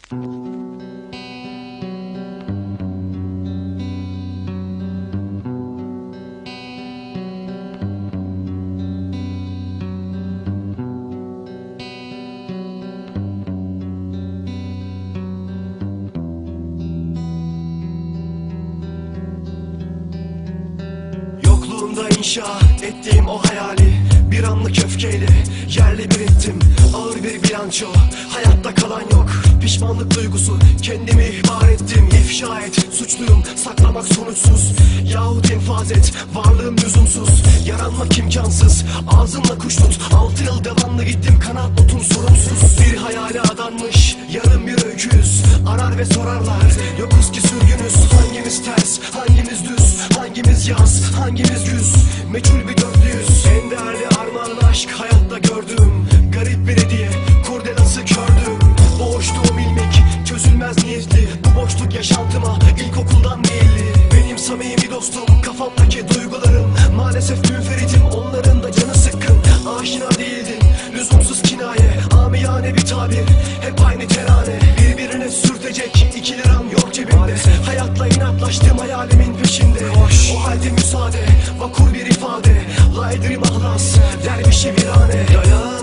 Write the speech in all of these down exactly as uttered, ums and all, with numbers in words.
İnşa ettiğim o hayali bir anlık öfkeyle yerle bir ettim. Ağır bir bilanço, hayatta kalan yok. Pişmanlık duygusu, kendimi ihbar ettim. İfşa et, suçluyum, saklamak sonuçsuz. Yahut infaz et, varlığım lüzumsuz. Yaranmak imkansız, ağzımla kuş tut. Altı yıl devamlı gittim, kanat notum sorumsuz. Bir hayale adanmış, yarım bir öyküyüz. Arar ve sorarlar, yokuz ki sürgünüz. Hangimiz ters, hangimiz düz, hangimiz yaz, hangimiz güz. Meçhul bir dörtlüyüz. En değerli armağan aşk, hayatta gördüğüm garip bir hediye, kurdelası kördüm. Boğuştuğum ilmek, çözülmez niyetli. Bu boşluk yaşantıma ilkokuldan belli. Benim samimi dostum, kafamdaki duygularım maalesef münferitim, onların da canı sıkkın. Aşina değildin, lüzumsuz kinaye, amiyane bir tabir, hep aynı terane. Birbirine sürtecek iki liram yok cebimde. Hayatla inatlaştım, hayalimin peşinde. O halde müsaade, vakur bir ifade. La edrim ahlas, dervişi virane. Dayan,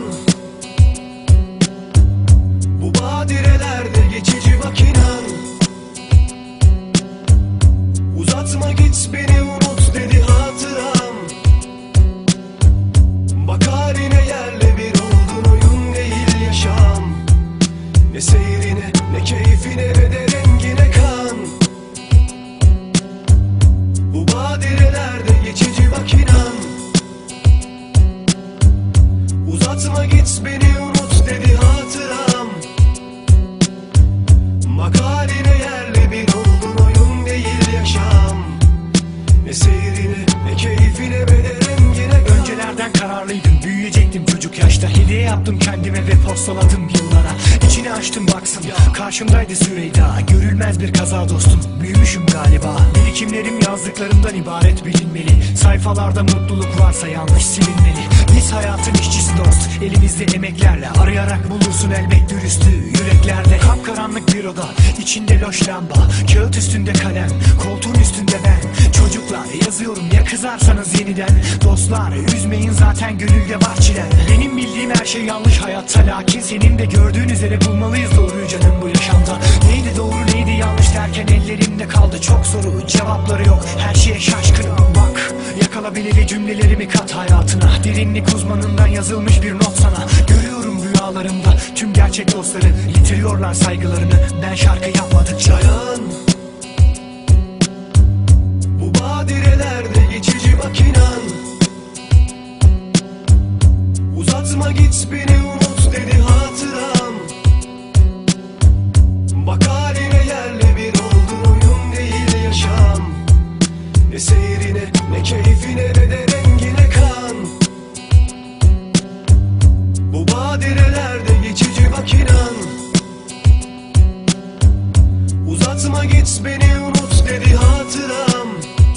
bu badirelerde geçici bak inan. Uzatma git beni unut dedi hatıram. Bak haline yerle bir oldun, oyun değil yaşam. Ne seyrine ne keyfine ve de rengine kan. Bu badirelerde geçici bak inan. Uzatma git beni unut dedi hatıram. Bak haline yerle bir oldun, oyun değil yaşam. Ne seyrine ne keyfine ve de rengine kan. Öncelerden kararlıydım, büyüyecektim çocuk yaşta. Hediye yaptım kendime ve postaladım yıllara. İçini açtım baksın, karşımdaydı Süreyda. Görülmez bir kaza dostum, büyümüşüm galiba. Birikimlerim yazdıklarımdan ibaret bilinmeli. Sayfalarda mutluluk varsa yanlış silinmeli. Biz hayatın işçisi dost, elimizde emeklerle. Arayarak bulursun elbet dürüstlüğü yüreklerde. Kapkaranlık bir oda, içinde loş lamba. Kağıt üstünde kalem, koltuğun üstünde ben. Çocuklar yazıyorum ya kızarsanız yeniden. Dostlar üzmeyin zaten gönülde var çilen. Benim bildiğim her şey yanlış hayatta, lakin senin de gördüğün üzere bulmalıyız doğruyu canım bu yaşamda. Neydi doğru neydi yanlış derken ellerimde kaldı çok soru, cevapları yok, her şeye şaşkınım. Bak yakala beni ve cümlelerimi kat hayatına. Derinlik uzmanından yazılmış bir not sana. Görüyorum rüyalarımda tüm gerçek dostları yitiriyorlar saygılarını, ben şarkı yapmadıkça. Dayan, bu badirelerde geçici bak inan. Uzatma git beni unut dedi hatıram. Bak haline yerle bir oldun, oyun değil yaşam. Ne seyrine ne keyfine ve de rengine kan. Bu badirelerde geçici bak inan. Uzatma git beni unut dedi hatıram.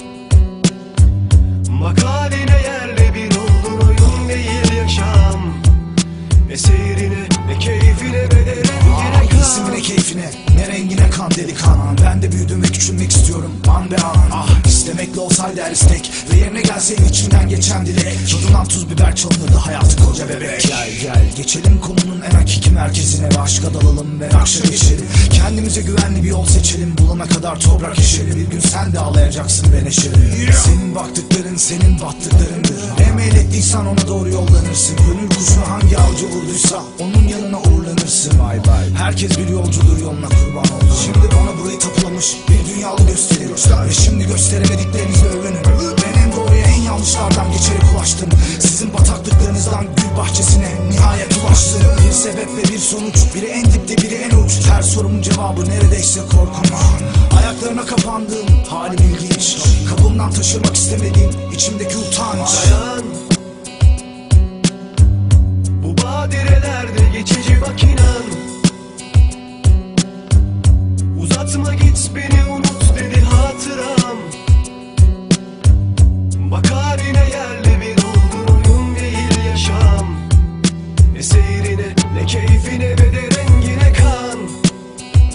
Bak haline yerle bir oldun, oyun değil yaşam. Ne seyrine ne keyfine ve de rengine kan. İyisi ne keyfine ne rengine kan delikanlı. Ben de büyüdüm ve küçülmek istiyorum an be an. Ah istemekle olsaydı her istek ve yerine gelseydi içimden geçen dilek. Tadından tuz biber çalınırdı hayatı koca bebek. Gel gel geçelim konunun en hakiki merkezine. Ve aşka dalalım ve akşa geçelim. Kendimize güvenli bir yol seçelim. Bulana kadar toprak eşelim. Bir gün sen de ağlayacaksın ve neşeli. Yeah. Senin baktıkların senin battıklarındır. Ne meylettiysen ona doğru yollanırsın. Gönül kuşuna hangi avcı vurduysa onun yanına uğurlanırsın. Bye bye. Herkes bir yolcudur, yoluna kurban oldu. Şimdi bana burayı tapulamış bir dünyalı gösterir. Ve şimdi gösteremediklerinizle övünün. Ben en doğruya en yanlışlardan geçerek ulaştım. Sizin bataklıklarınızdan gül bahçesine nihayet ulaştım. Bir sebep ve bir sonuç, biri en dipte biri en uç. Her sorumun cevabı neredeyse korkum. Ayaklarına kapandığım halim ilginç. Kabımdan taşırmak istemediğim içimdeki utanç. Dayan, bu badirelerde geçici bak inan. Uzatma git beni unut dedi hatıram. Bak haline yerle bir oldun, oyun değil yaşam. Ne seyrine ne keyfine ve de rengine kan.